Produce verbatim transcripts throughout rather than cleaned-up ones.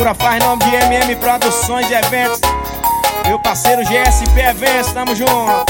Gravura faz nome de M M Produções e Eventos. Meu parceiro G S P Eventos, tamo junto.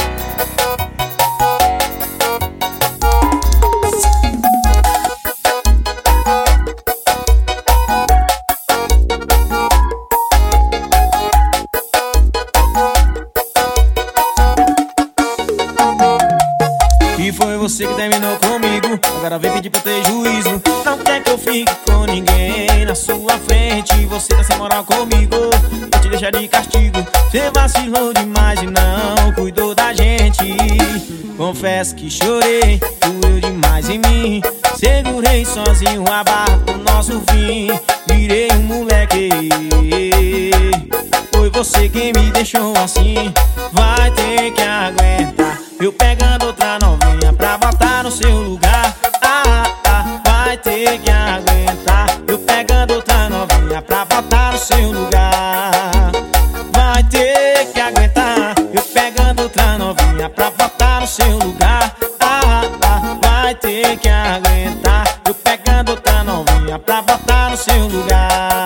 E foi você que terminou comigo, agora vem pedir pra eu ter juízo. Não quer que eu fique com ninguém na sua frente. Você tá sem moral comigo, vou te deixar de castigo. Você vacilou demais e não cuidou da gente. Confesso que chorei, doeu demais em mim. Segurei sozinho a barra pro nosso fim. Virei um moleque, foi você quem me deixou assim. Vai ter que aguentar eu pegando outra novinha pra botar no seu lugar. Ah, ah, vai ter que aguentar eu pegando outra novinha pra botar no seu lugar. Vai ter que aguentar eu pegando outra novinha pra botar no seu lugar. Ah, ah, vai ter que aguentar eu pegando outra novinha pra botar no seu lugar.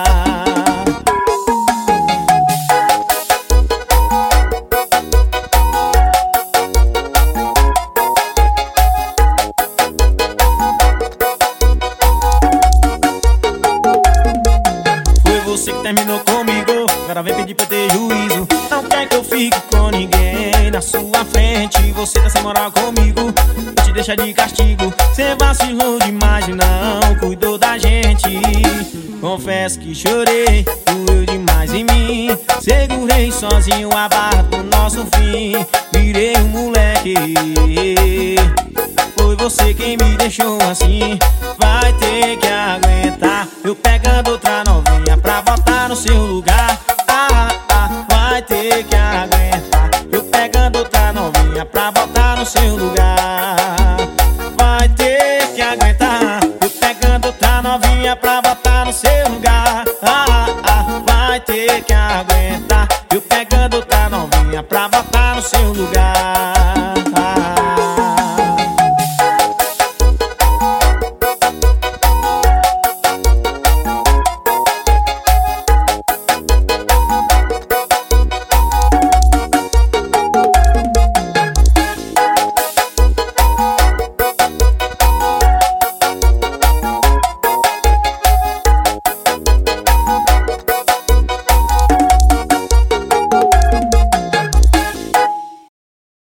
Você que terminou comigo, agora vem pedir pra eu ter juízo. Não quer que eu fique com ninguém na sua frente. Você tá sem moral comigo, vou te deixar de castigo. Você vacilou demais e não cuidou da gente. Confesso que chorei, doeu demais em mim. Segurei sozinho a barra do nosso fim. Virei um moleque, foi você quem me deixou assim. Vai ter que aguentar eu pegando outra novinha pra botar no seu lugar. Ah, ah, vai ter que aguentar eu pegando outra novinha pra botar no seu lugar. Vai ter que aguentar eu pegando outra novinha pra botar no seu lugar. Ah, ah, vai ter que aguentar eu pegando outra novinha pra botar no seu lugar.